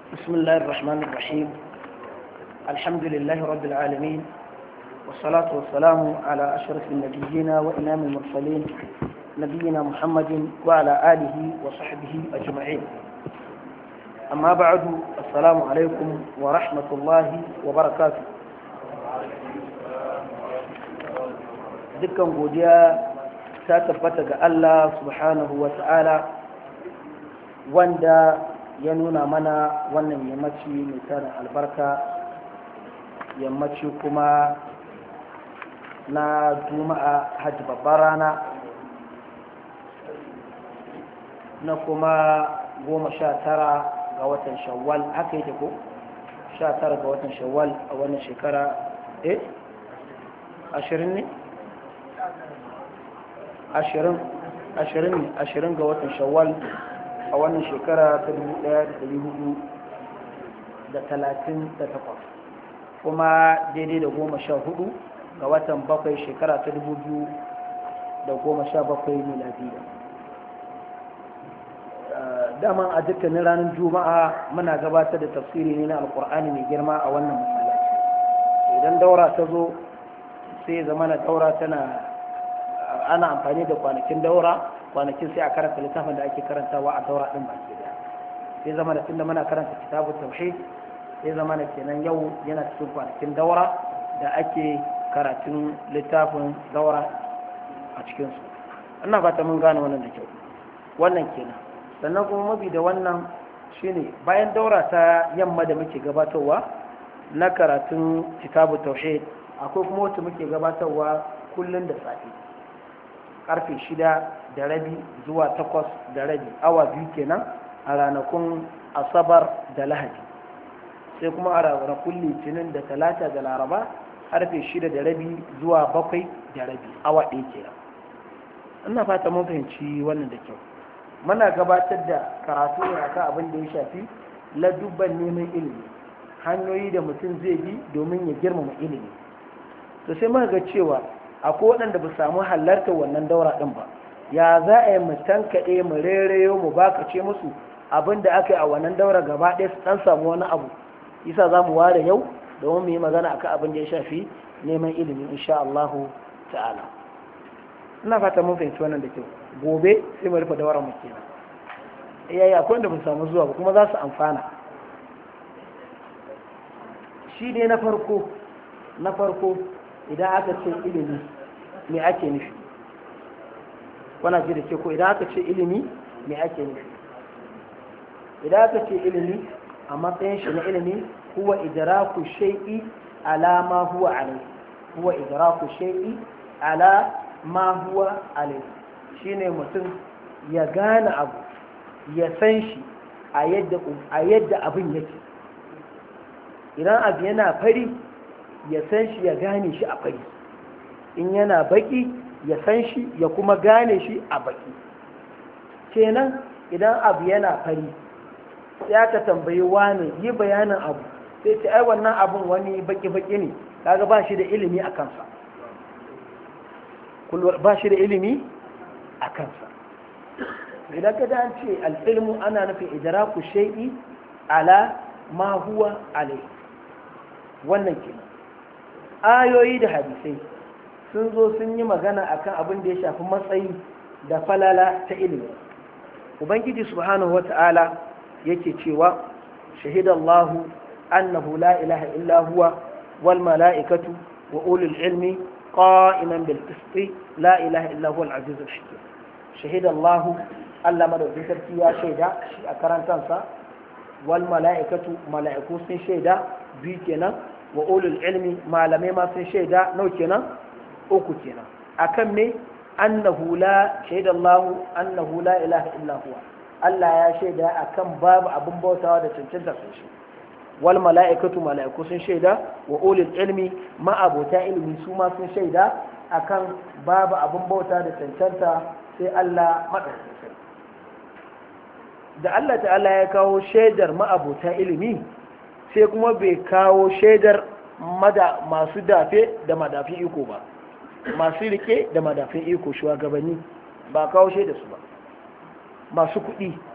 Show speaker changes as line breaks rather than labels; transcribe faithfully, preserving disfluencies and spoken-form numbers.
بسم الله الرحمن الرحيم. الحمد لله رب العالمين، والصلاة والسلام على أشرف النبيين وإمام المرسلين نبينا محمد وعلى آله وصحبه أجمعين. أما بعد، السلام عليكم ورحمة الله وبركاته. dukkan godiya ta tabbata ga Allah subhanahu wa ta'ala wanda ya nuna mana wannan yammaci mai tarin albarka, yammaci kuma na juma'a hajji babbar rana na kuma goma sha tara ga watan shawwal. haka yake ko sha tara ga watan shawwal a wannan shekara eh ashirin ne ashirin ashirin ne ashirin ga watan shawwal a wannan shekara ta dubu ɗaya da ɗari hudu da talatin da takwas, kuma daidai da goma sha hudu ga watan bakwai shekara ta dubu biyu da goma sha bakwai miladiya. Daman a dukkanin ranar juma'a muna gabatar da tafsiri ne na alkur'ani mai girma a wannan masallaci. Idan daura ta zo sai zama na daura tana ana amfani da kwanakin daura, kwanakin sai a karanta littafin da ake karantawa a daura din baki daya. Sai zama da tunda muna karanta kitabut tauhid, sai zama da kenan yau yana cikin kwanakin daura da ake karatun littafin daura a cikin su. Ina fata mun gane wannan da kyau. Wannan kenan. Sannan kuma mabi da wannan shine bayan daura ta yamma da muke gabatarwa na karatun kitabut tauhid, akwai kuma wacce muke gabatarwa kullun da safe karfe shida da rabi zuwa takwas da rabi, awa biyu kenan a ranakun asabar da lahadi. sai kuma a ranakun litinin da talata da laraba karfe shida da rabi zuwa bakwai da rabi, awa ɗaya kenan. ina fata mun fahimci wannan da kyau. muna gabatar da karatu ne akan abin da ya shafi ladubban neman ilimi, hanyoyi da mutum zai bi domin ya girmama ilimi. to sai muka ga cewa akwai waɗanda ba samu halartar wannan daura ɗin ba, ya za a yi mu tankaɗe mu rereyo mu bakace musu abin da aka yi a wannan daura gaba ɗaya su ɗan samu wani abu. isa za mu ware yau domin mu yi magana akan abin da ya shafi neman ilimi insha Allah ta'ala. ina fata mun fahimci wannan da kyau. gobe sai mu rufe daura mu kenan. yayi akwai wanda ba samu zuwa ba kuma za su amfana. shi ne na farko na farko idan aka ce ilimi me ake nufi? wana ji da ke ko idan aka ce ilimi me ake nufi? idan aka ce ilimi a matsayin shi na ilimi, huwa idraku shay'i ala ma huwa alayhi huwa idraku shay'i ala ma huwa alayhi shine mutum ya gane abu, ya san shi a yadda a yadda abin yake. idan abu yana fari ya san shi ya gane shi a fari, in yana baki ya san shi ya kuma gane shi a baki. kenan idan abu yana fari sai aka tambayi wani yi bayanin abu, sai ce ai wannan abun wani baki-baki ne, kaga ba shi da ilimi a kansa. ba shi da ilimi a kansa. idan ka da an ce al'ilmu ana nufin idraku shay'i ala ma huwa alayhi. wannan kenan. ayoyi da hadisai sun zo sun yi magana akan abin da ya shafi matsayi da falala ta ilimi. ubangiji subhanahu wata'ala yake cewa shahidallahu annahu la ilaha illa huwa wal mala'ikatu wa ulul ilmi qa'iman bil qisti la ilaha illa huwa al azizul hakim. shahidallahu Allah madaukakin sarki ya shaida shi a karantansa, wal mala'ikatu mala'iku sun shaida biyu kenan, wa ulul ilmi malamai ma sun shaida nau kenan, uku kenan. akan me? annahu la shaida Allah annahu la ilaha illa huwa, Allah ya shaida akan babu abin bautawa da cancanta sun shi. wal mala'ikatu mala'iku sun shaida, wa ulul ilmi ma abota ilmi su ma sun shaida akan babu abin bauta da cancanta sai Allah madaukakin. da Allah ta'ala ya kawo shaidar ma abota ilimi, sai kuma bai kawo shaidar masu dafe da madafin iko ba, masu rike da madafin iko shugabanni ba kawo shaidar su ba, masu kuɗi